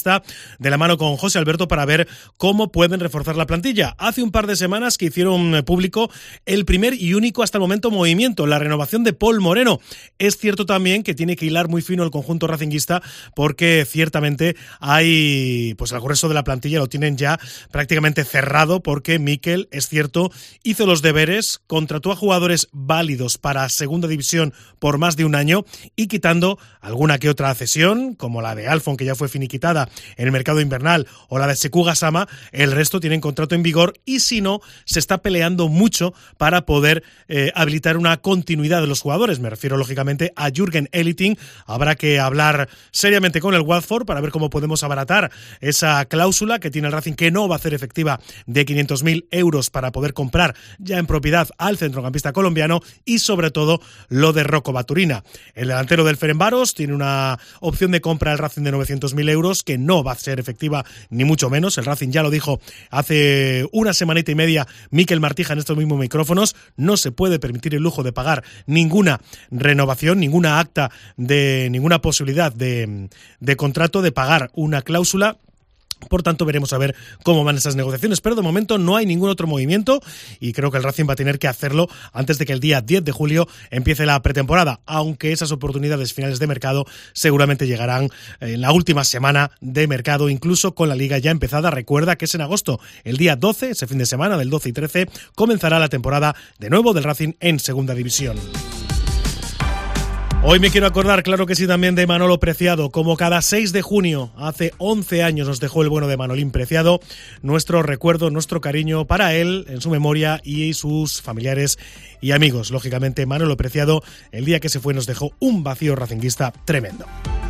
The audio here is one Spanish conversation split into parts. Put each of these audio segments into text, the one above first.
de la mano con José Alberto para ver cómo pueden reforzar la plantilla. Hace un par de semanas que hicieron público el primer y único hasta el momento movimiento, la renovación de Paul Moreno. Es cierto también que tiene que hilar muy fino el conjunto racinguista porque ciertamente hay, pues el grueso de la plantilla lo tienen ya prácticamente cerrado porque Mikel, es cierto, hizo los deberes, contrató a jugadores válidos para segunda división por más de un año y quitando alguna que otra cesión, como la de Alfon, que ya fue finiquitada en el mercado invernal, o la de Sekou Gassama, el resto tienen contrato en vigor y si no, se está peleando mucho para poder habilitar una continuidad de los jugadores. Me refiero lógicamente a Jürgen Elliting. Habrá que hablar seriamente con el Watford para ver cómo podemos abaratar esa cláusula que tiene el Racing, que no va a hacer efectiva, de 500.000 euros para poder comprar ya en propiedad al centrocampista colombiano, y sobre todo lo de Rocco Baturina. El delantero del Ferencváros tiene una opción de compra al Racing de 900.000 euros que no va a ser efectiva ni mucho menos. El Racing ya lo dijo hace una semanita y media Mikel Martija en estos mismos micrófonos. No se puede permitir el lujo de pagar ninguna renovación, ninguna acta de ninguna posibilidad de contrato, de pagar una cláusula. Por tanto, veremos a ver cómo van esas negociaciones, pero de momento no hay ningún otro movimiento y creo que el Racing va a tener que hacerlo antes de que el día 10 de julio empiece la pretemporada, aunque esas oportunidades finales de mercado seguramente llegarán en la última semana de mercado, incluso con la Liga ya empezada. Recuerda que es en agosto, el día 12, ese fin de semana del 12 y 13, comenzará la temporada de nuevo del Racing en Segunda División. Hoy me quiero acordar, claro que sí, también de Manolo Preciado. Como cada 6 de junio, hace 11 años nos dejó el bueno de Manolín Preciado. Nuestro recuerdo, nuestro cariño para él, en su memoria y sus familiares y amigos. Lógicamente, Manolo Preciado, el día que se fue, nos dejó un vacío racinguista tremendo.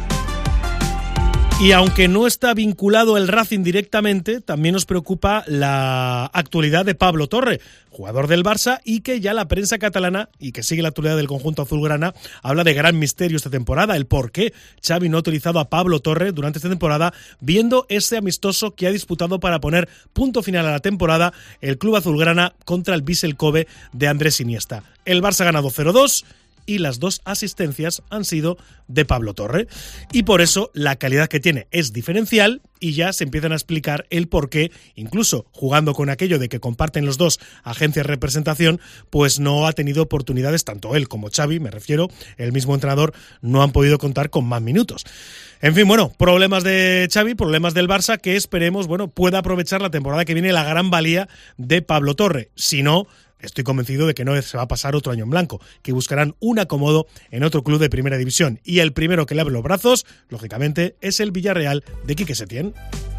Y aunque no está vinculado el Racing directamente, también nos preocupa la actualidad de Pablo Torre, jugador del Barça, y que ya la prensa catalana, y que sigue la actualidad del conjunto azulgrana, habla de gran misterio esta temporada, el por qué Xavi no ha utilizado a Pablo Torre durante esta temporada, viendo ese amistoso que ha disputado para poner punto final a la temporada el club azulgrana contra el Vissel Kobe de Andrés Iniesta. El Barça ha ganado 0-2, y las 2 asistencias han sido de Pablo Torre. Y por eso la calidad que tiene es diferencial y ya se empiezan a explicar el por qué, incluso jugando con aquello de que comparten los dos agencias de representación, pues no ha tenido oportunidades, tanto él como Xavi, me refiero, el mismo entrenador, no han podido contar con más minutos. En fin, bueno, problemas de Xavi, problemas del Barça, que esperemos, bueno, pueda aprovechar la temporada que viene la gran valía de Pablo Torre. Si no, estoy convencido de que no se va a pasar otro año en blanco, que buscarán un acomodo en otro club de primera división. Y el primero que le abre los brazos, lógicamente, es el Villarreal de Quique Setién.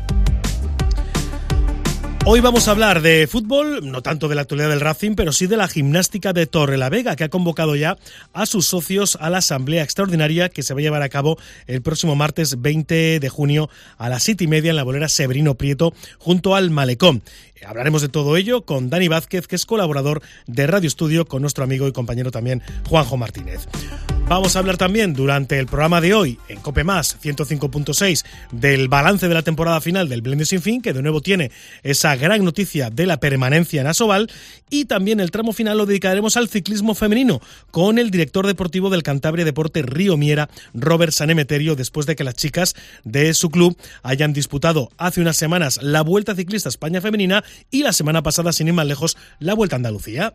Hoy vamos a hablar de fútbol, no tanto de la actualidad del Racing, pero sí de la Gimnástica de Torrelavega, que ha convocado ya a sus socios a la asamblea extraordinaria que se va a llevar a cabo el próximo martes 20 de junio a las 7:30 en la bolera Severino Prieto, junto al Malecón. Hablaremos de todo ello con Dani Vázquez, que es colaborador de Radio Estudio, con nuestro amigo y compañero también Juanjo Martínez. Vamos a hablar también durante el programa de hoy en COPE+, 105.6, del balance de la temporada final del Blende Sin Fin, que de nuevo tiene esa gran noticia de la permanencia en Asobal, y también el tramo final lo dedicaremos al ciclismo femenino, con el director deportivo del Cantabria Deporte Río Miera, Robert Sanemeterio, después de que las chicas de su club hayan disputado hace unas semanas la Vuelta Ciclista España Femenina y la semana pasada, sin ir más lejos, la Vuelta a Andalucía.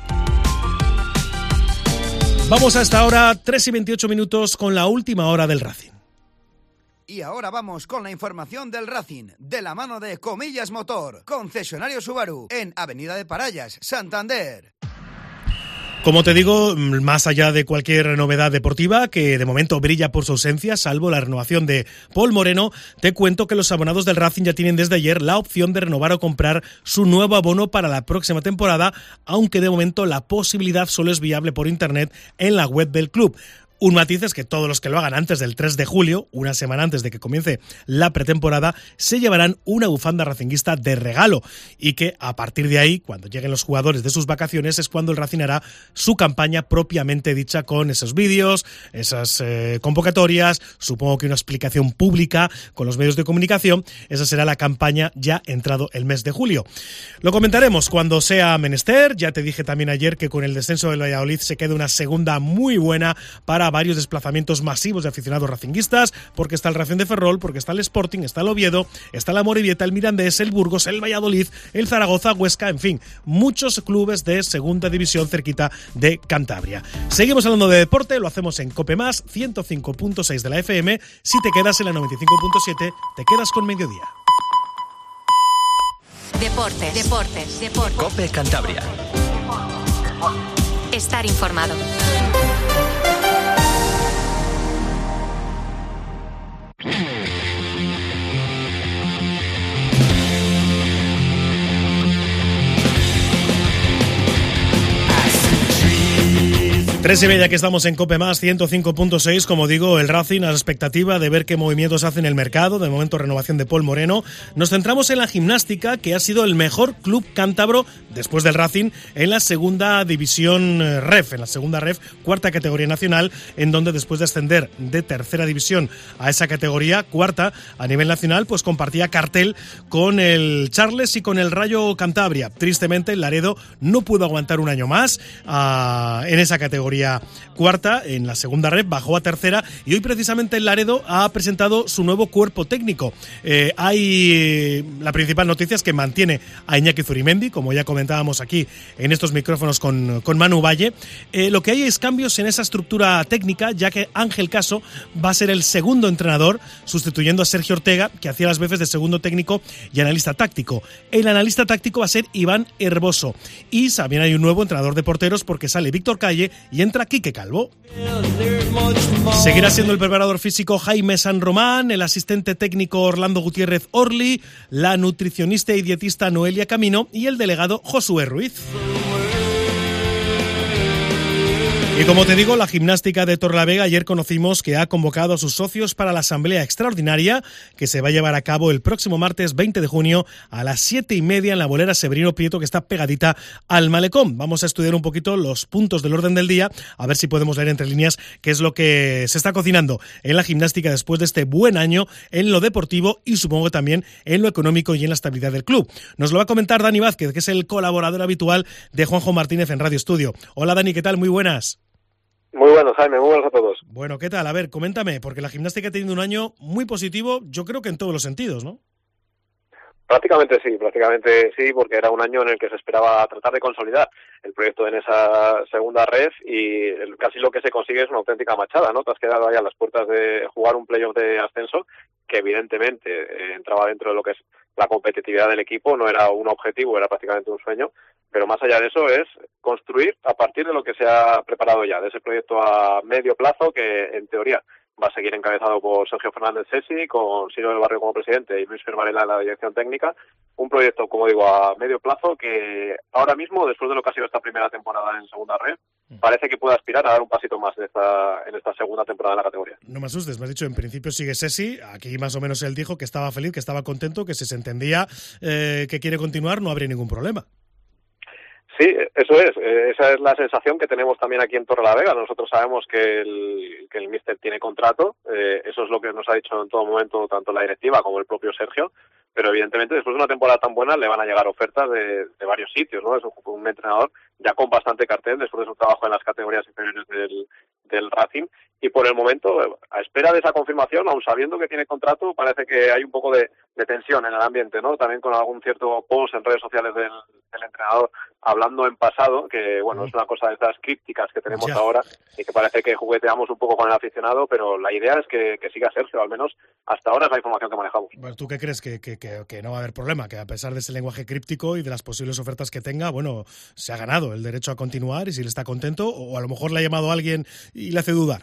Vamos a esta hora, 3:28 con la última hora del Racing. Y ahora vamos con la información del Racing, de la mano de Comillas Motor, concesionario Subaru, en Avenida de Parallas, Santander. Como te digo, más allá de cualquier novedad deportiva, que de momento brilla por su ausencia, salvo la renovación de Paul Moreno, te cuento que los abonados del Racing ya tienen desde ayer la opción de renovar o comprar su nuevo abono para la próxima temporada, aunque de momento la posibilidad solo es viable por internet en la web del club. Un matiz es que todos los que lo hagan antes del 3 de julio, una semana antes de que comience la pretemporada, se llevarán una bufanda racinguista de regalo y que a partir de ahí, cuando lleguen los jugadores de sus vacaciones, es cuando el Racing hará su campaña propiamente dicha con esos vídeos, esas convocatorias, supongo que una explicación pública con los medios de comunicación. Esa será la campaña ya entrado el mes de julio. Lo comentaremos cuando sea menester. Ya te dije también ayer que con el descenso del Valladolid se queda una segunda muy buena para habrá varios desplazamientos masivos de aficionados racinguistas, porque está el Racing de Ferrol, porque está el Sporting, está el Oviedo, está la Amorebieta, el Mirandés, el Burgos, el Valladolid, el Zaragoza, Huesca, en fin, muchos clubes de segunda división cerquita de Cantabria. Seguimos hablando de deporte, lo hacemos en COPE+, 105.6 de la FM. Si te quedas en la 95.7, te quedas con Mediodía. Deportes. COPE Cantabria. Estar informado. Tres y media que estamos en COPE+, 105.6, como digo, el Racing a la expectativa de ver qué movimientos hace en el mercado, de momento renovación de Paul Moreno. Nos centramos en la gimnástica, que ha sido el mejor club cántabro después del Racing en la segunda división REF, en la segunda REF, cuarta categoría nacional, en donde después de ascender de tercera división a esa categoría, cuarta a nivel nacional, pues compartía cartel con el Charles y con el Rayo Cantabria. Tristemente, el Laredo no pudo aguantar un año más en esa categoría cuarta, en la segunda red, bajó a tercera y hoy precisamente el Laredo ha presentado su nuevo cuerpo técnico. La principal noticia es que mantiene a Iñaki Zurimendi, como ya comentábamos aquí en estos micrófonos con Manu Valle. Lo que hay es cambios en esa estructura técnica, ya que Ángel Caso va a ser el segundo entrenador, sustituyendo a Sergio Ortega, que hacía las veces de segundo técnico y analista táctico. El analista táctico va a ser Iván Herboso. Y también hay un nuevo entrenador de porteros, porque sale Víctor Calle y entra Quique Calvo. Seguirá siendo el preparador físico Jaime San Román, el asistente técnico Orlando Gutiérrez Orli, la nutricionista y dietista Noelia Camino y el delegado Josué Ruiz. Y como te digo, la gimnástica de Torrelavega ayer conocimos que ha convocado a sus socios para la asamblea extraordinaria que se va a llevar a cabo el próximo martes 20 de junio a las 7:30 en la bolera Severino Prieto, que está pegadita al malecón. Vamos a estudiar un poquito los puntos del orden del día, a ver si podemos leer entre líneas qué es lo que se está cocinando en la gimnástica después de este buen año en lo deportivo y supongo que también en lo económico y en la estabilidad del club. Nos lo va a comentar Dani Vázquez, que es el colaborador habitual de Juanjo Martínez en Radio Estudio. Hola Dani, ¿qué tal? Muy buenas. Muy buenos, Jaime, muy buenos a todos. Bueno, ¿qué tal? A ver, coméntame, porque la gimnástica ha tenido un año muy positivo, yo creo que en todos los sentidos, ¿no? Prácticamente sí, porque era un año en el que se esperaba tratar de consolidar el proyecto en esa segunda red y casi lo que se consigue es una auténtica machada, ¿no? Te has quedado ahí a las puertas de jugar un playoff de ascenso que evidentemente entraba dentro de lo que es la competitividad del equipo, no era un objetivo, era prácticamente un sueño, pero más allá de eso es construir a partir de lo que se ha preparado ya, de ese proyecto a medio plazo que en teoría va a seguir encabezado por Sergio Fernández Sesi, con Siro del Barrio como presidente y Luis Fermarela en la dirección técnica. Un proyecto, como digo, a medio plazo que ahora mismo, después de lo que ha sido esta primera temporada en segunda red, parece que puede aspirar a dar un pasito más en esta segunda temporada en la categoría. No me asustes, me has dicho, en principio sigue Sesi. Aquí más o menos él dijo que estaba feliz, que estaba contento, que si se entendía que quiere continuar no habría ningún problema. Sí, eso es. Esa es la sensación que tenemos también aquí en Torrelavega. Nosotros sabemos que el míster tiene contrato. Eso es lo que nos ha dicho en todo momento tanto la directiva como el propio Sergio. Pero evidentemente después de una temporada tan buena le van a llegar ofertas de varios sitios, ¿no? Es un entrenador ya con bastante cartel después de su trabajo en las categorías inferiores del Racing. Y por el momento, a espera de esa confirmación, aun sabiendo que tiene contrato, parece que hay un poco de tensión en el ambiente, ¿no? También con algún cierto post en redes sociales del entrenador hablando en pasado, que bueno, es una cosa de estas crípticas que tenemos ahora y que parece que jugueteamos un poco con el aficionado, pero la idea es que siga Sergio, al menos hasta ahora es la información que manejamos. Bueno, ¿tú qué crees? Que no va a haber problema, que a pesar de ese lenguaje críptico y de las posibles ofertas que tenga, bueno, se ha ganado el derecho a continuar y si él está contento, o a lo mejor le ha llamado a alguien y le hace dudar.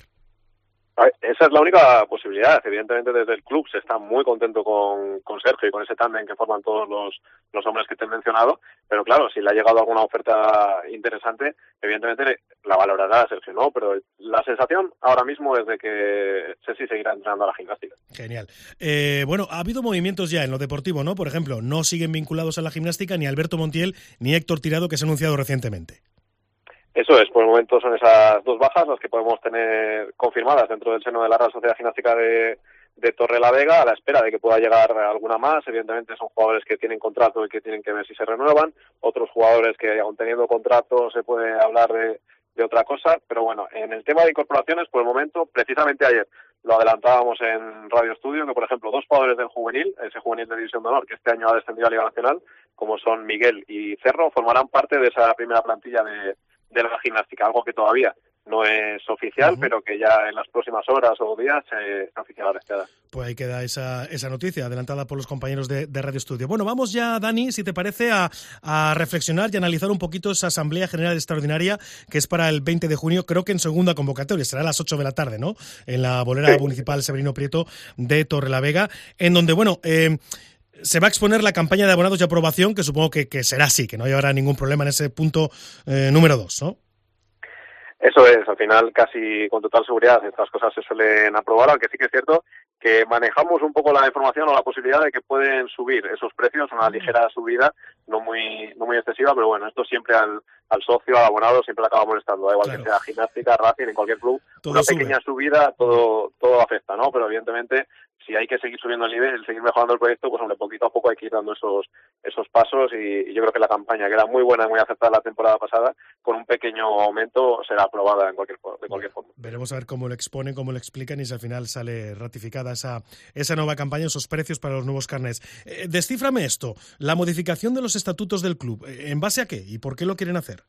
Esa es la única posibilidad. Evidentemente desde el club se está muy contento con Sergio y con ese tándem que forman todos los hombres que te he mencionado, pero claro, si le ha llegado alguna oferta interesante, evidentemente la valorará Sergio, ¿no? Pero la sensación ahora mismo es de que Ceci seguirá entrenando a la gimnástica. Genial. Bueno, ha habido movimientos ya en lo deportivo, ¿no? Por ejemplo, no siguen vinculados a la gimnástica ni Alberto Montiel ni Héctor Tirado, que se ha anunciado recientemente. Eso es, por el momento son esas dos bajas las que podemos tener confirmadas dentro del seno de la Real Sociedad Gimnástica de Torrelavega, a la espera de que pueda llegar alguna más. Evidentemente son jugadores que tienen contrato y que tienen que ver si se renuevan. Otros jugadores que aún teniendo contrato se puede hablar de otra cosa, pero bueno, en el tema de incorporaciones, por el momento, precisamente ayer lo adelantábamos en Radio Estudio, que por ejemplo 2 jugadores del juvenil, ese juvenil de División de Honor, que este año ha descendido a Liga Nacional, como son Miguel y Cerro, formarán parte de esa primera plantilla de la gimnástica, algo que todavía no es oficial, pero que ya en las próximas horas o días se oficiará esta edad. Pues ahí queda esa noticia adelantada por los compañeros de Radio Estudio. Bueno, vamos ya, Dani, si te parece, a reflexionar y analizar un poquito esa Asamblea General Extraordinaria que es para el 20 de junio, creo que en segunda convocatoria, será a las 8 de la tarde, ¿no? En la bolera municipal Severino Prieto de Torrelavega, en donde, bueno, se va a exponer la campaña de abonados de aprobación, que supongo que será así, que no habrá ningún problema en ese punto número 2, ¿no? Eso es, al final casi con total seguridad estas cosas se suelen aprobar, aunque sí que es cierto que manejamos un poco la información o la posibilidad de que pueden subir esos precios, una ligera subida, no muy excesiva, pero bueno, esto siempre al socio, al abonado, siempre le acaba molestando, da igual, claro, que sea gimnástica, Racing, en cualquier club, todo una pequeña subida, todo afecta, ¿no? Pero evidentemente, si hay que seguir subiendo el nivel, seguir mejorando el proyecto, pues hombre, poquito a poco hay que ir dando esos pasos y yo creo que la campaña, que era muy buena y muy aceptada la temporada pasada, con un pequeño aumento será aprobada de cualquier forma. Veremos a ver cómo lo exponen, cómo lo explican y si al final sale ratificada esa nueva campaña, esos precios para los nuevos carnets. Descíframe esto, la modificación de los estatutos del club, ¿en base a qué y por qué lo quieren hacer?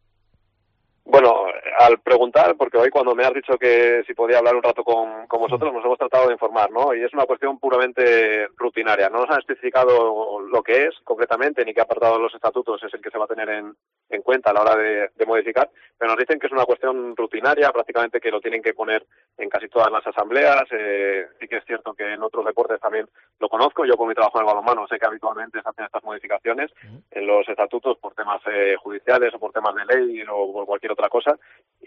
Bueno, al preguntar, porque hoy cuando me has dicho que si podía hablar un rato con vosotros, nos hemos tratado de informar, ¿no? Y es una cuestión puramente rutinaria. No nos han especificado lo que es concretamente, ni qué apartado de los estatutos es el que se va a tener en cuenta a la hora de modificar, pero nos dicen que es una cuestión rutinaria, prácticamente que lo tienen que poner en casi todas las asambleas. Sí que es cierto que en otros deportes también lo conozco. Yo con mi trabajo en el balonmano sé que habitualmente se hacen estas modificaciones en los estatutos por temas judiciales o por temas de ley o por cualquier otra cosa,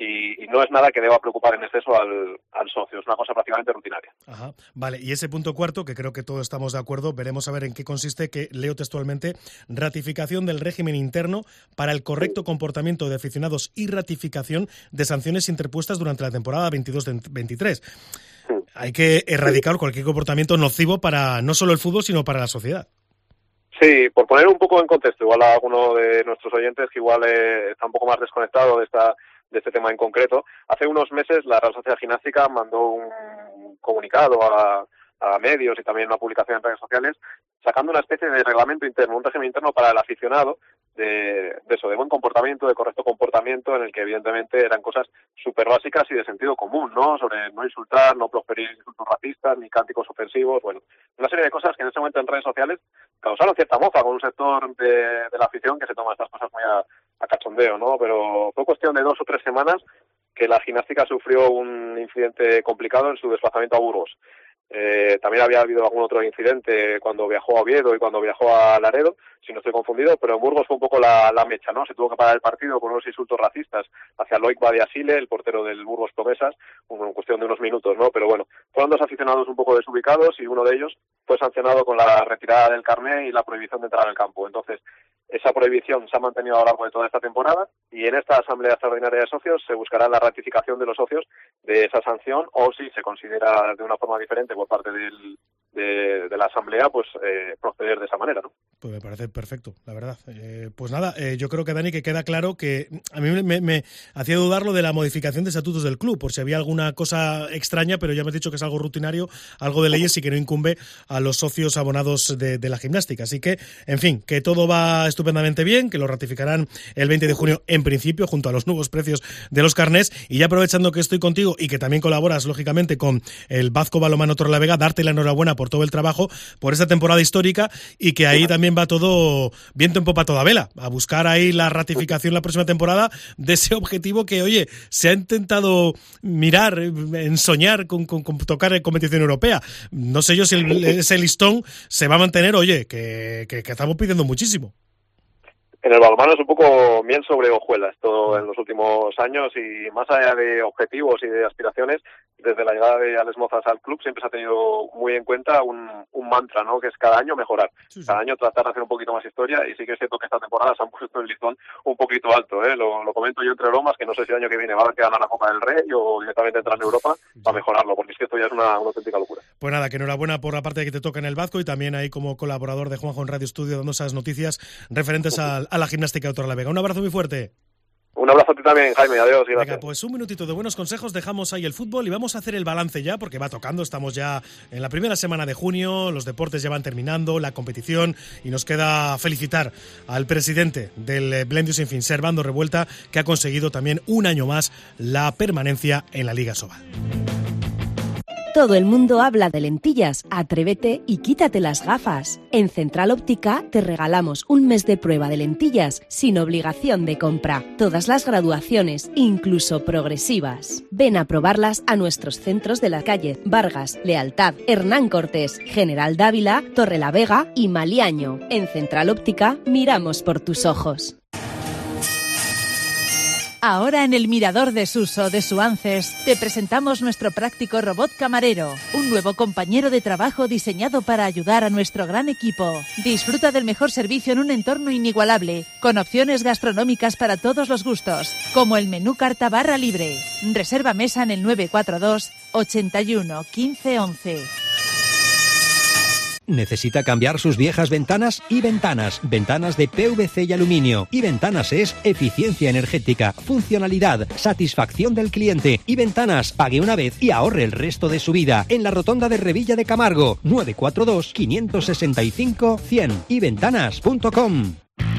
y no es nada que deba preocupar en exceso al socio, es una cosa prácticamente rutinaria. Ajá, vale, y ese punto cuarto, que creo que todos estamos de acuerdo, veremos a ver en qué consiste, que leo textualmente: ratificación del régimen interno para el correcto comportamiento de aficionados y ratificación de sanciones interpuestas durante la temporada 22-23. Hay que erradicar cualquier comportamiento nocivo para no solo el fútbol, sino para la sociedad. Sí, por poner un poco en contexto, igual a alguno de nuestros oyentes que igual está un poco más desconectado de este tema en concreto, hace unos meses la Real Sociedad Gimnástica mandó un comunicado a medios y también una publicación en redes sociales sacando una especie de reglamento interno, un régimen interno para el aficionado de buen comportamiento, de correcto comportamiento, en el que evidentemente eran cosas súper básicas y de sentido común, ¿no? Sobre no insultar, no proferir insultos racistas, ni cánticos ofensivos, bueno, una serie de cosas que en ese momento en redes sociales causaron cierta mofa con un sector de la afición que se toma estas cosas muy a cachondeo, ¿no? Pero fue cuestión de 2 o 3 semanas que la gimnástica sufrió un incidente complicado en su desplazamiento a Burgos. También había habido algún otro incidente cuando viajó a Oviedo y cuando viajó a Laredo, si no estoy confundido, pero en Burgos fue un poco la mecha, ¿no? Se tuvo que parar el partido con unos insultos racistas hacia Loic Badiasile, el portero del Burgos Promesas, en cuestión de unos minutos, ¿no? Pero bueno, fueron 2 aficionados un poco desubicados y uno de ellos fue sancionado con la retirada del carné y la prohibición de entrar al campo. Entonces, esa prohibición se ha mantenido a lo largo de toda esta temporada y en esta Asamblea Extraordinaria de Socios se buscará la ratificación de los socios de esa sanción, o si se considera de una forma diferente por parte de la Asamblea, pues proceder de esa manera, ¿no? Pues me parece perfecto, la verdad. Pues nada, yo creo que, Dani, que queda claro que a mí me hacía dudar lo de la modificación de estatutos del club, por si había alguna cosa extraña, pero ya me has dicho que es algo rutinario, algo de leyes y que no incumbe a los socios abonados de la gimnástica. Así que, en fin, que todo va estupendamente bien, que lo ratificarán el 20 de junio en principio, junto a los nuevos precios de los carnés. Y ya aprovechando que estoy contigo y que también colaboras, lógicamente, con el Bazco Balonmano Torrelavega, darte la enhorabuena por todo el trabajo, por esta temporada histórica, y que ahí también va todo viento en popa, toda vela, a buscar ahí la ratificación la próxima temporada de ese objetivo que, oye, se ha intentado mirar, ensoñar con tocar en competición europea. No sé yo si ese listón se va a mantener, oye, que estamos pidiendo muchísimo. En el balonmano es un poco miel sobre hojuelas todo en los últimos años, y más allá de objetivos y de aspiraciones, desde la llegada de Alex Mozas al club siempre se ha tenido muy en cuenta un mantra, ¿no? Que es cada año mejorar, cada año tratar de hacer un poquito más historia, y sí que es cierto que esta temporada se han puesto el listón un poquito alto, ¿eh? Lo comento yo entre bromas, que no sé si el año que viene va a haber que ganar la Copa del Rey o directamente entrar en Europa para mejorarlo, porque es que esto ya es una auténtica locura. Pues nada, que enhorabuena por la parte que te toca en el Bazco, y también ahí como colaborador de Juanjo en Radio Estudio dando esas noticias referentes a la gimnástica de Torrelavega. Un abrazo muy fuerte. Un abrazo a ti también, Jaime, adiós y gracias. Venga, pues un minutito de buenos consejos, dejamos ahí el fútbol y vamos a hacer el balance ya, porque va tocando, estamos ya en la primera semana de junio, los deportes ya van terminando, la competición, y nos queda felicitar al presidente del Blendio Sin Fin, Servando Revuelta, que ha conseguido también un año más la permanencia en la Liga Sobal. Todo el mundo habla de lentillas. Atrévete y quítate las gafas. En Central Óptica te regalamos un mes de prueba de lentillas sin obligación de compra. Todas las graduaciones, incluso progresivas. Ven a probarlas a nuestros centros de la calle Vargas, Lealtad, Hernán Cortés, General Dávila, Torrelavega y Maliaño. En Central Óptica miramos por tus ojos. Ahora en el Mirador de Suso de Suances te presentamos nuestro práctico robot camarero, un nuevo compañero de trabajo diseñado para ayudar a nuestro gran equipo. Disfruta del mejor servicio en un entorno inigualable, con opciones gastronómicas para todos los gustos, como el menú carta barra libre. Reserva mesa en el 942 81 15 11. ¿Necesita cambiar sus viejas ventanas? Y Ventanas de PVC y aluminio. Y Ventanas es eficiencia energética, funcionalidad, satisfacción del cliente. Y Ventanas, pague una vez y ahorre el resto de su vida. En la rotonda de Revilla de Camargo, 942 565 100. Y Ventanas.com.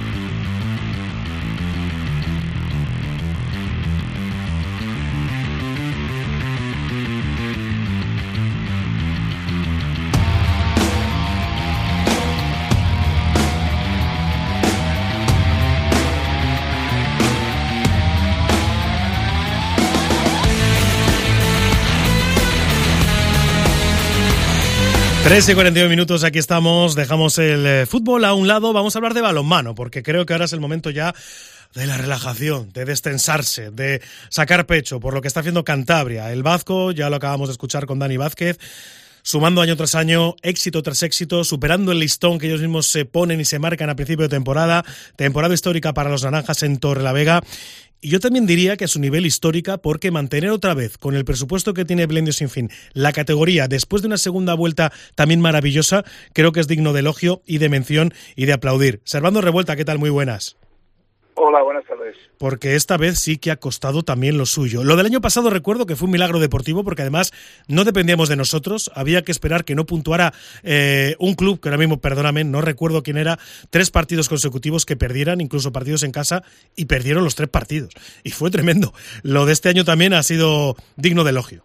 Tres y 41 minutos, aquí estamos, dejamos el fútbol a un lado, vamos a hablar de balonmano, porque creo que ahora es el momento ya de la relajación, de destensarse, de sacar pecho por lo que está haciendo Cantabria. El Vasco, ya lo acabamos de escuchar con Dani Vázquez, sumando año tras año, éxito tras éxito, superando el listón que ellos mismos se ponen y se marcan a principio de temporada histórica para los naranjas en Torrelavega. Y yo también diría que a su nivel histórica, porque mantener otra vez, con el presupuesto que tiene Blendio Sin Fin, la categoría después de una segunda vuelta también maravillosa, creo que es digno de elogio y de mención y de aplaudir. Servando Revuelta, ¿qué tal? Muy buenas. Hola, buenas tardes. Porque esta vez sí que ha costado también lo suyo. Lo del año pasado recuerdo que fue un milagro deportivo, porque además no dependíamos de nosotros, había que esperar que no puntuara un club, que ahora mismo, perdóname, no recuerdo quién era, 3 partidos consecutivos que perdieran, incluso partidos en casa, y perdieron los 3 partidos. Y fue tremendo. Lo de este año también ha sido digno de elogio.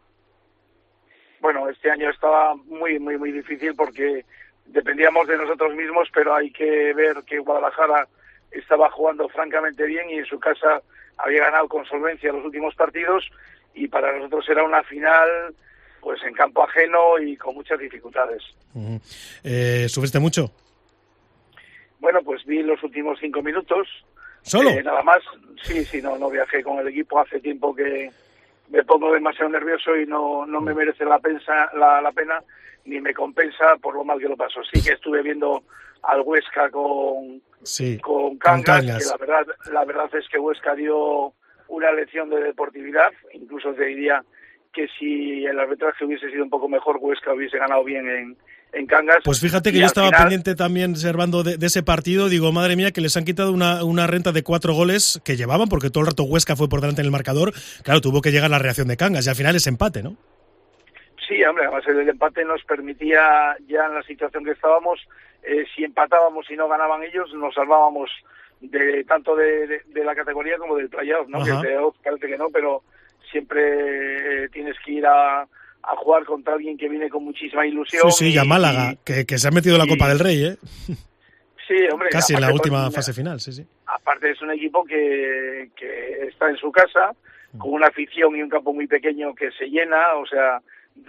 Bueno, este año estaba muy difícil porque dependíamos de nosotros mismos, pero hay que ver que Guadalajara estaba jugando francamente bien y en su casa había ganado con solvencia los últimos partidos, y para nosotros era una final pues en campo ajeno y con muchas dificultades. ¿Sufriste mucho? Bueno, pues vi los últimos 5 minutos. ¿Solo? Nada más. Sí, no viajé con el equipo. Hace tiempo que me pongo demasiado nervioso y no me merece la pena ni me compensa por lo mal que lo paso. Sí que estuve viendo al Huesca con Cangas, que la verdad es que Huesca dio una lección de deportividad. Incluso te diría que si el arbitraje hubiese sido un poco mejor, Huesca hubiese ganado bien en Cangas. Pues fíjate que yo estaba pendiente también, Servando, de ese partido. Digo, madre mía, que les han quitado una renta de 4 goles que llevaban, porque todo el rato Huesca fue por delante en el marcador. Claro, tuvo que llegar la reacción de Cangas y al final es empate, ¿no? Sí, hombre, además el empate nos permitía, ya en la situación que estábamos, si empatábamos y no ganaban ellos, nos salvábamos tanto de la categoría como del playoff, ¿no? Que el playoff parece que no, pero siempre tienes que ir a jugar contra alguien que viene con muchísima ilusión. Sí, y a Málaga, que se ha metido en la Copa del Rey, ¿eh? Sí, hombre. Casi en la última fase final, sí. Aparte es un equipo que está en su casa, con una afición y un campo muy pequeño que se llena, o sea,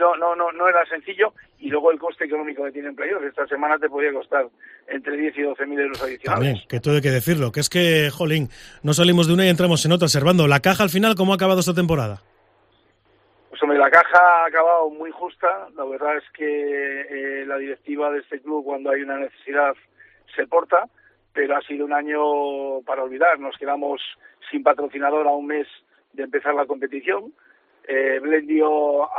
no era sencillo, y luego el coste económico que tiene en playoff. Esta semana te podía costar entre 10 y 12.000 euros adicionales. También, que todo hay que decirlo, que es que, jolín, no salimos de una y entramos en otra. Servando, ¿la caja al final cómo ha acabado esta temporada? Pues hombre, la caja ha acabado muy justa. La verdad es que la directiva de este club, cuando hay una necesidad, se porta, pero ha sido un año para olvidar. Nos quedamos sin patrocinador a un mes de empezar la competición. Blendio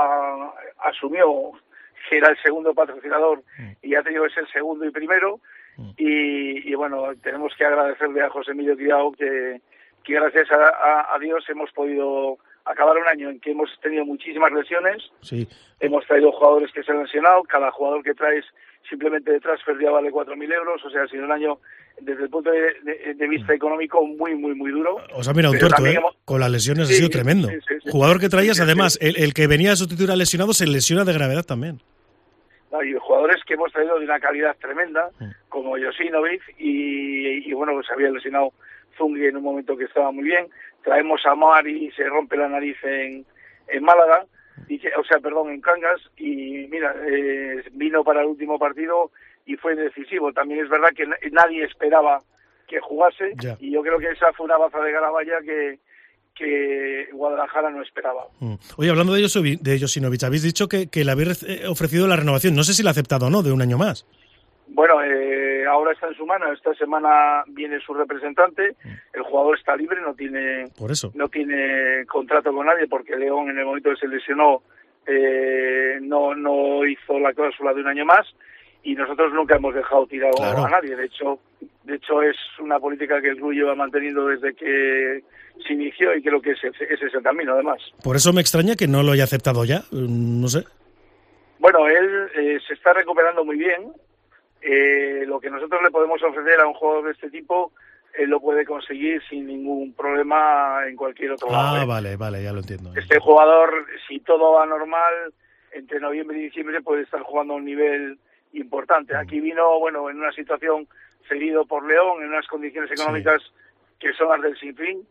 asumió que era el segundo patrocinador y ha tenido que ser segundo y primero. Y bueno, tenemos que agradecerle a José Emilio Tirao que que gracias a Dios hemos podido acabar un año en que hemos tenido muchísimas lesiones. Sí. Hemos traído jugadores que se han lesionado, cada jugador que traes simplemente de transfer ya vale 4.000 euros, o sea, ha sido un año desde el punto de vista económico muy, muy, muy duro. Os ha mirado un tuerto, con las lesiones ha sido tremendo. Sí. Jugador que traías, además, el que venía a sustituir al lesionado se lesiona de gravedad también. Y jugadores que hemos traído de una calidad tremenda, como Josinovic, y bueno, pues había lesionado Zungui en un momento que estaba muy bien. Traemos a Mari y se rompe la nariz en Málaga, en Cangas, y mira, vino para el último partido y fue decisivo. También es verdad que nadie esperaba que jugase, y yo creo que esa fue una baza de Garabaya que Guadalajara no esperaba. Oye, hablando de Josinovic, habéis dicho que le habéis ofrecido la renovación. No sé si la ha aceptado o no, de un año más. Bueno, ahora está en su mano. Esta semana viene su representante. El jugador está libre, no tiene contrato con nadie, porque León, en el momento que se lesionó, no hizo la cláusula de un año más, y nosotros nunca hemos dejado tirado a nadie. De hecho es una política que el club lleva manteniendo desde que se inició, y creo que ese es el camino, además. Por eso me extraña que no lo haya aceptado ya, no sé. Bueno, él se está recuperando muy bien. Lo que nosotros le podemos ofrecer a un jugador de este tipo, él lo puede conseguir sin ningún problema en cualquier otro lado. Vale, ya lo entiendo. Este jugador, si todo va normal, entre noviembre y diciembre puede estar jugando a un nivel importante. Aquí vino, bueno, en una situación cedido por León, en unas condiciones económicas que son las del sinfín,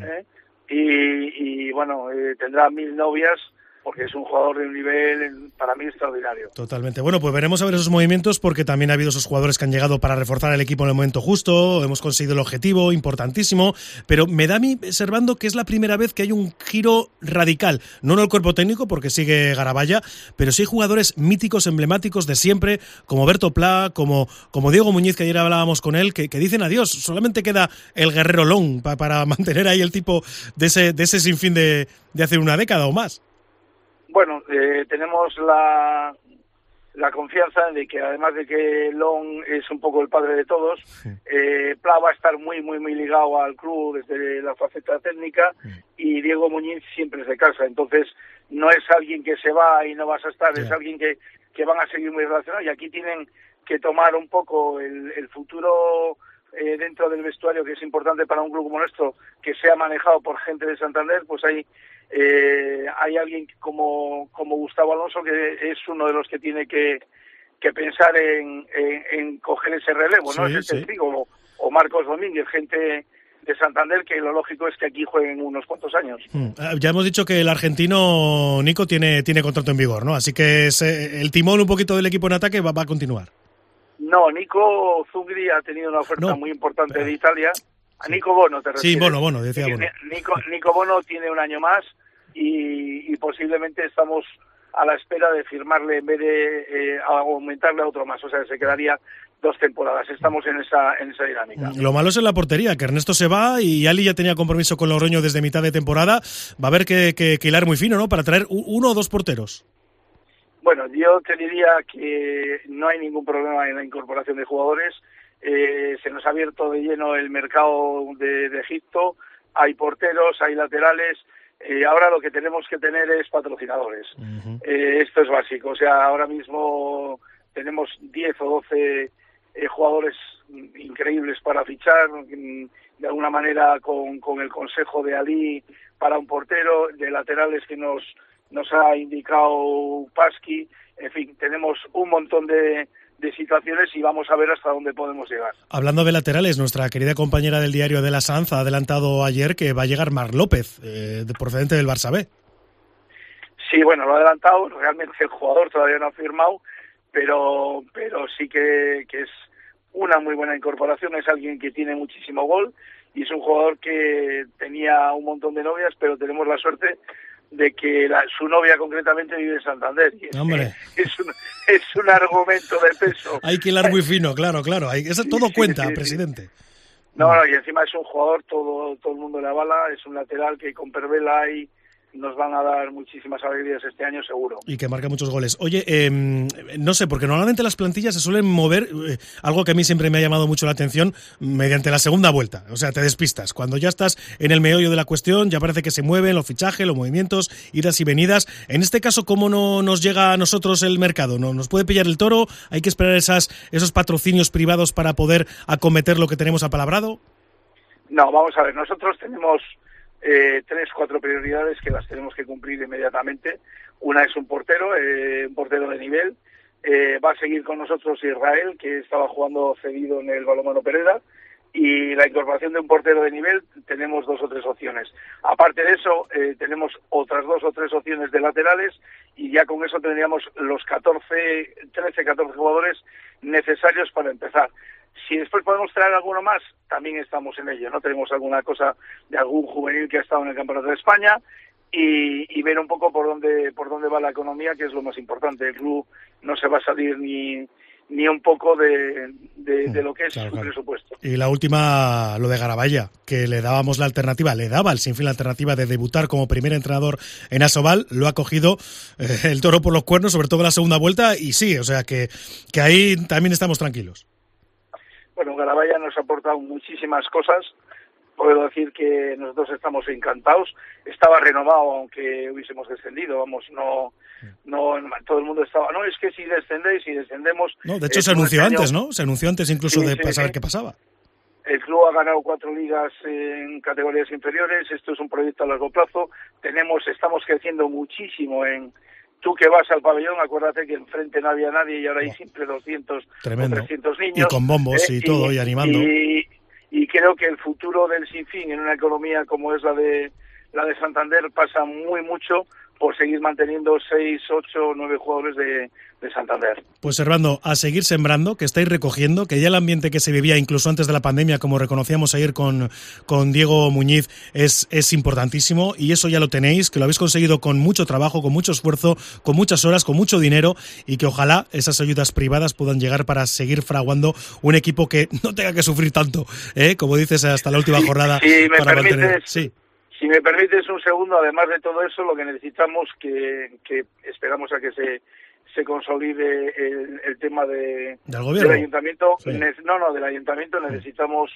y bueno, tendrá 1000 novias, porque es un jugador de un nivel, para mí, extraordinario. Totalmente. Bueno, pues veremos a ver esos movimientos, porque también ha habido esos jugadores que han llegado para reforzar el equipo en el momento justo. Hemos conseguido el objetivo, importantísimo, pero me da a mí, Servando, que es la primera vez que hay un giro radical. No en el cuerpo técnico, porque sigue Garabaya, pero sí hay jugadores míticos, emblemáticos de siempre, como Berto Pla, como Diego Muñiz, que ayer hablábamos con él, que dicen adiós. Solamente queda el Guerrero Long para mantener ahí el tipo de ese sinfín de hace una década o más. Bueno, tenemos la confianza de que, además de que Long es un poco el padre de todos, Pla va a estar muy, muy, muy ligado al club desde la faceta técnica, y Diego Muñiz siempre es de casa. Entonces, no es alguien que se va y no vas a estar, es alguien que van a seguir muy relacionados, y aquí tienen que tomar un poco el futuro dentro del vestuario, que es importante para un club como nuestro, que sea manejado por gente de Santander. Pues hay alguien como Gustavo Alonso, que es uno de los que tiene que pensar en coger ese relevo, ¿no? Es el testigo, o Marcos Domínguez, gente de Santander, que lo lógico es que aquí jueguen unos cuantos años. Ya hemos dicho que el argentino Nico tiene contrato en vigor, ¿no? Así que el timón un poquito del equipo en ataque va a continuar. No, Nico Zungri ha tenido una oferta muy importante de Italia. A Nico Bono, te refieres. Sí, Bono, decía Bono. Nico Bono tiene un año más, y posiblemente estamos a la espera de firmarle, en vez de aumentarle a otro más. O sea, se quedaría 2 temporadas. Estamos en esa dinámica. Lo malo es en la portería, que Ernesto se va y Ali ya tenía compromiso con Logroño desde mitad de temporada. Va a haber que hilar muy fino, ¿no?, para traer 1 o 2 porteros. Bueno, yo te diría que no hay ningún problema en la incorporación de jugadores. Se nos ha abierto de lleno el mercado de Egipto. Hay porteros, hay laterales. Ahora lo que tenemos que tener es patrocinadores. Esto es básico. O sea, ahora mismo tenemos 10 o 12 jugadores increíbles para fichar, de alguna manera con el consejo de Ali para un portero, de laterales que nos ha indicado Pasqui. En fin, tenemos un montón de situaciones, y vamos a ver hasta dónde podemos llegar. Hablando de laterales, nuestra querida compañera del diario de La Sanz ha adelantado ayer que va a llegar Marc López, procedente del Barça B. Sí, bueno, lo ha adelantado. Realmente el jugador todavía no ha firmado, pero sí que es una muy buena incorporación. Es alguien que tiene muchísimo gol, y es un jugador que tenía un montón de novias, pero tenemos la suerte de que su novia concretamente vive en Santander. Hombre. Es un argumento de peso. Hay que hilar muy fino, claro. Eso todo cuenta, presidente. No, y encima es un jugador, todo el mundo le avala. Es un lateral que con Pervela nos van a dar muchísimas alegrías este año seguro. Y que marca muchos goles. Oye, no sé, porque normalmente las plantillas se suelen mover, algo que a mí siempre me ha llamado mucho la atención, mediante la segunda vuelta. O sea, te despistas. Cuando ya estás en el meollo de la cuestión, ya parece que se mueven los fichajes, los movimientos, idas y venidas. En este caso, ¿cómo no nos llega a nosotros el mercado? ¿No nos puede pillar el toro? ¿Hay que esperar esos patrocinios privados para poder acometer lo que tenemos apalabrado? No, vamos a ver, nosotros tenemos 3-4 prioridades que las tenemos que cumplir inmediatamente. Una es un portero de nivel. Va a seguir con nosotros Israel, que estaba jugando cedido en el Balonmano Pereda, y la incorporación de un portero de nivel tenemos 2 o 3 opciones. Aparte de eso, tenemos otras 2 o 3 opciones de laterales, y ya con eso tendríamos los 13-14 jugadores necesarios para empezar. Si después podemos traer alguno más, también estamos en ello, ¿no? Tenemos alguna cosa de algún juvenil que ha estado en el Campeonato de España y ver un poco por dónde va la economía, que es lo más importante. El club no se va a salir ni un poco de lo que es su presupuesto. Y la última, lo de Garabaya, que le daba al Sinfín la alternativa de debutar como primer entrenador en Asobal, lo ha cogido el toro por los cuernos, sobre todo en la segunda vuelta, y sí, o sea que ahí también estamos tranquilos. Bueno, Garabaya nos ha aportado muchísimas cosas. Puedo decir que nosotros estamos encantados. Estaba renovado aunque hubiésemos descendido. Vamos, no todo el mundo estaba. No, es que si descendemos. No, de hecho se anunció antes, ¿no? Se anunció antes incluso de saber qué pasaba. El club ha ganado 4 ligas en categorías inferiores. Esto es un proyecto a largo plazo. Estamos creciendo muchísimo Tú que vas al pabellón, acuérdate que enfrente no había nadie y ahora hay siempre 200 Tremendo. o 300 niños. Y con bombos y todo, y animando. Y creo que el futuro del Sinfín en una economía como es la de Santander pasa muy mucho por seguir manteniendo 6, 8, 9 jugadores de Santander. Pues Servando, a seguir sembrando, que estáis recogiendo, que ya el ambiente que se vivía incluso antes de la pandemia, como reconocíamos ayer con Diego Muñiz, es importantísimo, y eso ya lo tenéis, que lo habéis conseguido con mucho trabajo, con mucho esfuerzo, con muchas horas, con mucho dinero, y que ojalá esas ayudas privadas puedan llegar para seguir fraguando un equipo que no tenga que sufrir tanto, como dices, hasta la última jornada. Para mantener. Si me permites un segundo, además de todo eso, lo que necesitamos, que esperamos a que se consolide el tema del ayuntamiento. Sí. Del ayuntamiento necesitamos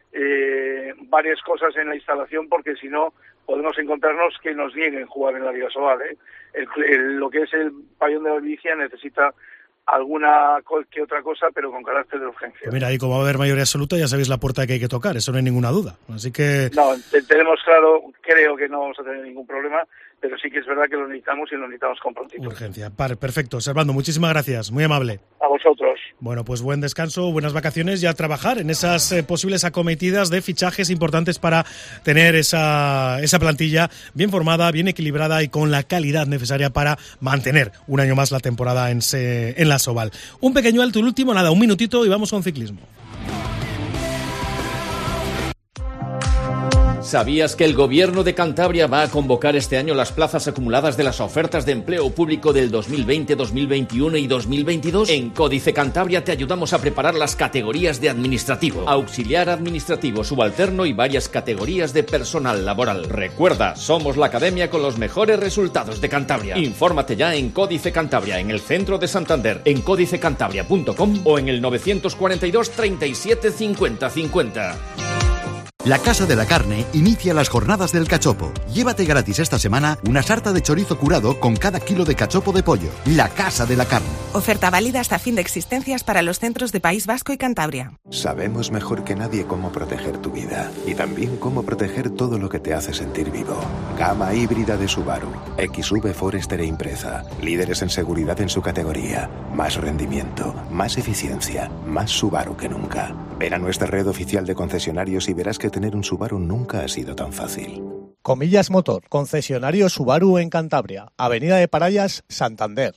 varias cosas en la instalación, porque si no podemos encontrarnos que nos nieguen jugar en la Liga Sobal. Lo que es el pabellón de la Albicia necesita alguna que otra cosa, pero con carácter de urgencia. Pues mira, ahí como va a haber mayoría absoluta, ya sabéis la puerta que hay que tocar, eso no hay ninguna duda. Así que... No, tenemos claro, creo que no vamos a tener ningún problema, pero sí que es verdad que lo necesitamos y lo necesitamos con prontitud. Urgencia. Perfecto. Servando, muchísimas gracias, muy amable. A vosotros. Bueno, pues buen descanso, buenas vacaciones y a trabajar en esas posibles acometidas de fichajes importantes para tener esa plantilla bien formada, bien equilibrada y con la calidad necesaria para mantener un año más la temporada en la Asobal. Un pequeño alto, el último, un minutito y vamos con ciclismo. ¿Sabías que el Gobierno de Cantabria va a convocar este año las plazas acumuladas de las ofertas de empleo público del 2020, 2021 y 2022? En Códice Cantabria te ayudamos a preparar las categorías de administrativo, auxiliar administrativo, subalterno y varias categorías de personal laboral. Recuerda, somos la academia con los mejores resultados de Cantabria. Infórmate ya en Códice Cantabria, en el centro de Santander, en códicecantabria.com o en el 942 37 50 50. La Casa de la Carne inicia las jornadas del cachopo. Llévate gratis esta semana una sarta de chorizo curado con cada kilo de cachopo de pollo. La Casa de la Carne. Oferta válida hasta fin de existencias para los centros de País Vasco y Cantabria. Sabemos mejor que nadie cómo proteger tu vida y también cómo proteger todo lo que te hace sentir vivo. Gama híbrida de Subaru, XV Forester e Impreza. Líderes en seguridad en su categoría. Más rendimiento, más eficiencia, más Subaru que nunca. Ven a nuestra red oficial de concesionarios y verás que tener un Subaru nunca ha sido tan fácil. Comillas Motor, concesionario Subaru en Cantabria, Avenida de Parayas, Santander.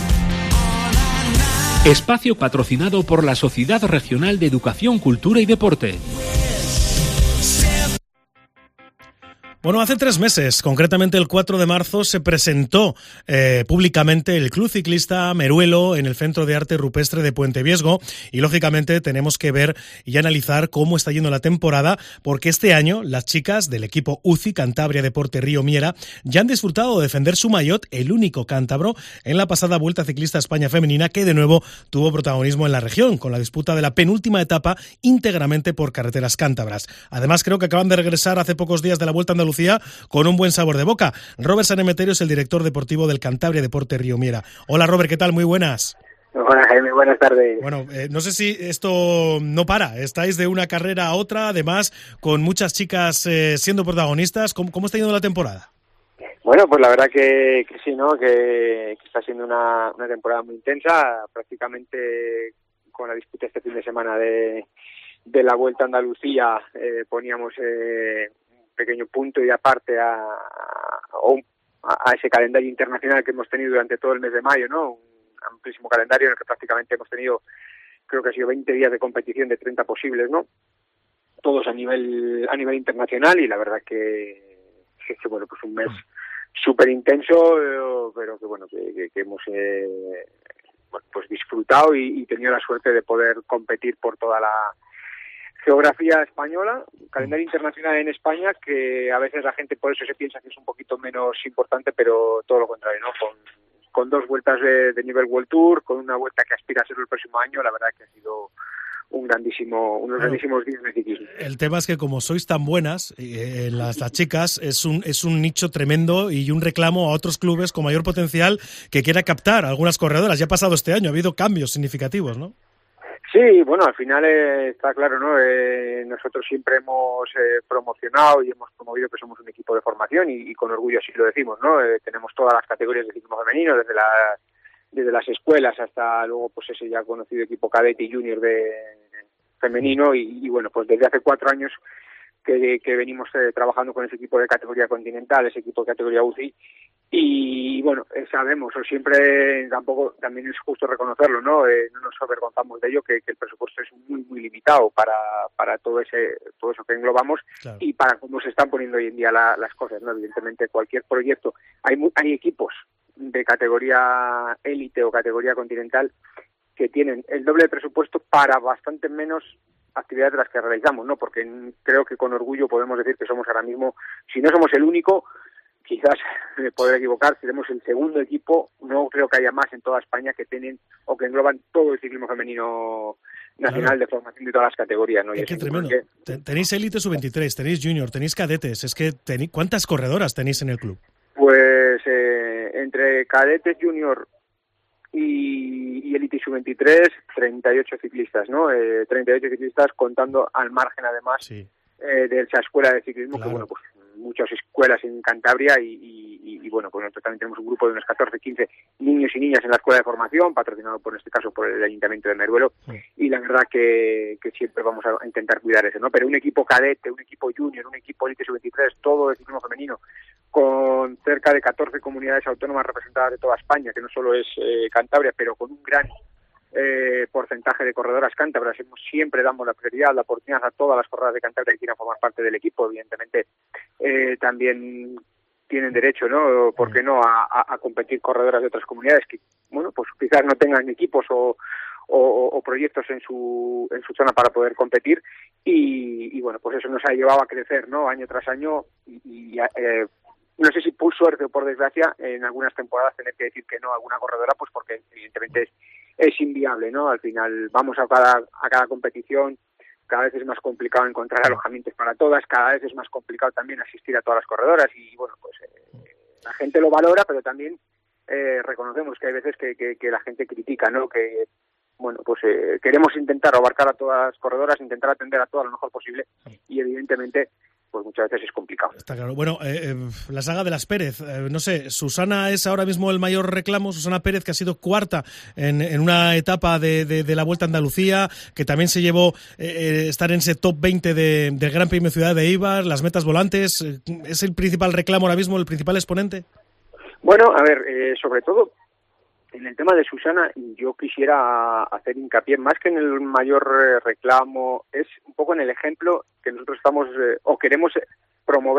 Espacio patrocinado por la Sociedad Regional de Educación, Cultura y Deporte. Bueno, hace 3 meses, concretamente el 4 de marzo, se presentó públicamente el Club Ciclista Meruelo en el Centro de Arte Rupestre de Puente Viesgo y, lógicamente, tenemos que ver y analizar cómo está yendo la temporada, porque este año las chicas del equipo UCI Cantabria Deporte Río Miera ya han disfrutado de defender su maillot, el único cántabro, en la pasada Vuelta Ciclista España Femenina, que de nuevo tuvo protagonismo en la región, con la disputa de la penúltima etapa íntegramente por carreteras cántabras. Además, creo que acaban de regresar hace pocos días de la Vuelta a Andalucía con un buen sabor de boca. Robert Sanemeterio es el director deportivo del Cantabria Deporte Río Miera. Hola Robert, ¿qué tal? Muy buenas. Hola Jaime, buenas tardes. Bueno, no sé si esto no para. Estáis de una carrera a otra, además con muchas chicas siendo protagonistas. ¿Cómo está yendo la temporada? Bueno, pues la verdad que sí, ¿no? Que está siendo una temporada muy intensa. Prácticamente con la disputa este fin de semana de la Vuelta a Andalucía poníamos pequeño punto y aparte a ese calendario internacional que hemos tenido durante todo el mes de mayo, ¿no? Un amplísimo calendario en el que prácticamente hemos tenido, creo que ha sido 20 días de competición de 30 posibles, ¿no? Todos a nivel internacional, y la verdad que bueno, pues un mes súper intenso, pero que bueno, que hemos pues disfrutado y tenido la suerte de poder competir por toda la geografía española, calendario internacional en España, que a veces la gente por eso se piensa que es un poquito menos importante, pero todo lo contrario, ¿no? Con 2 vueltas de nivel World Tour, con una vuelta que aspira a ser el próximo año, la verdad que ha sido unos grandísimos días de ciclismo. El tema es que como sois tan buenas, las chicas, es un nicho tremendo y un reclamo a otros clubes con mayor potencial que quiera captar a algunas corredoras. Ya ha pasado este año, ha habido cambios significativos, ¿no? Sí, bueno, al final está claro, ¿no? Nosotros siempre hemos promocionado y hemos promovido que somos un equipo de formación y con orgullo así lo decimos, ¿no? Tenemos todas las categorías de ciclismo femenino, desde las escuelas hasta luego pues ese ya conocido equipo cadete y junior de femenino y bueno, pues desde hace 4 años que venimos trabajando con ese equipo de categoría continental, ese equipo de categoría UCI, y bueno, sabemos, o siempre también es justo reconocerlo, ¿no? No nos avergonzamos de ello, que el presupuesto es muy, muy limitado para todo eso que englobamos, claro. Y para cómo se están poniendo hoy en día las cosas, ¿no? Evidentemente cualquier proyecto, hay equipos de categoría élite o categoría continental que tienen el doble de presupuesto para bastante menos actividades de las que realizamos, ¿no? Porque creo que con orgullo podemos decir que somos ahora mismo, si no somos el único, quizás me podré equivocar, seremos el segundo equipo, no creo que haya más en toda España que tienen o que engloban todo el ciclismo femenino nacional, claro, de formación de todas las categorías, ¿no? Qué tremendo. Tenéis élite sub-23, tenéis junior, tenéis cadetes, es que ¿cuántas corredoras tenéis en el club? Pues entre cadetes, junior y élite sub-23, 38 ciclistas, ¿no? 38 ciclistas contando al margen, además, sí, de esa escuela de ciclismo, claro, que bueno, pues muchas escuelas en Cantabria y bueno, pues nosotros también tenemos un grupo de unos 14, 15 niños y niñas en la escuela de formación, patrocinado en este caso por el Ayuntamiento de Meruelo, sí, y la verdad que siempre vamos a intentar cuidar eso, ¿no? Pero un equipo cadete, un equipo junior, un equipo élite sub-23, todo de ciclismo femenino, con cerca de 14 comunidades autónomas representadas de toda España, que no solo es Cantabria, pero con un gran porcentaje de corredoras cántabras. Siempre damos la prioridad, la oportunidad a todas las corredoras de Cantabria que quieran formar parte del equipo. Evidentemente también tienen derecho, ¿no? ¿Por qué no? A competir corredoras de otras comunidades que, bueno, pues quizás no tengan equipos o proyectos en su zona para poder competir y bueno, pues eso nos ha llevado a crecer, ¿no? Año tras año y no sé si por suerte o por desgracia en algunas temporadas tener que decir que no a alguna corredora, pues porque evidentemente es inviable, ¿no? Al final vamos a cada competición, cada vez es más complicado encontrar alojamientos para todas, cada vez es más complicado también asistir a todas las corredoras y bueno, pues la gente lo valora, pero también reconocemos que hay veces que la gente critica, ¿no? Que bueno, pues queremos intentar abarcar a todas las corredoras, intentar atender a todas lo mejor posible y evidentemente pues muchas veces es complicado. Está claro. Bueno, la saga de las Pérez, no sé, Susana es ahora mismo el mayor reclamo, Susana Pérez, que ha sido cuarta en una etapa de la Vuelta a Andalucía, que también se llevó estar en ese top 20 del Gran Premio Ciudad de Eibar, las metas volantes, ¿es el principal reclamo ahora mismo, el principal exponente? Bueno, a ver, sobre todo en el tema de Susana, yo quisiera hacer hincapié, más que en el mayor reclamo, es un poco en el ejemplo que nosotros estamos o queremos promover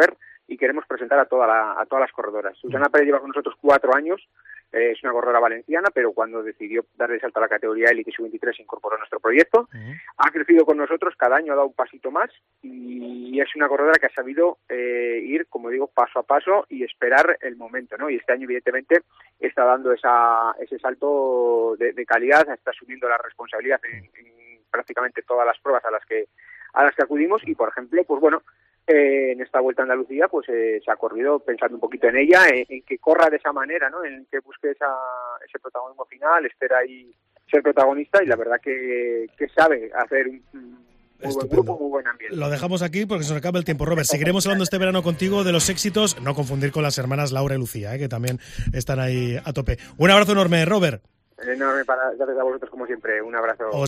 y queremos presentar a todas las corredoras. Susana Pérez lleva con nosotros 4 años, es una corredora valenciana, pero cuando decidió darle el salto a la categoría Elite Sub-23 se incorporó a nuestro proyecto. Ha crecido con nosotros, cada año ha dado un pasito más y es una corredora que ha sabido ir, como digo, paso a paso y esperar el momento, ¿no? Y este año, evidentemente, está dando ese salto de calidad, está asumiendo la responsabilidad en prácticamente todas las pruebas a las que acudimos y, por ejemplo, pues bueno, en esta Vuelta a Andalucía pues se ha corrido pensando un poquito en ella, en que corra de esa manera, ¿no? En que busque ese protagonismo final, espera ahí ser protagonista y la verdad que sabe hacer un muy buen grupo, muy buen ambiente. Lo dejamos aquí porque se nos acaba el tiempo, Robert. Seguiremos hablando este verano contigo de los éxitos, no confundir con las hermanas Laura y Lucía, que también están ahí a tope. Un abrazo enorme, Robert. Enorme, gracias a vosotros como siempre. Un abrazo.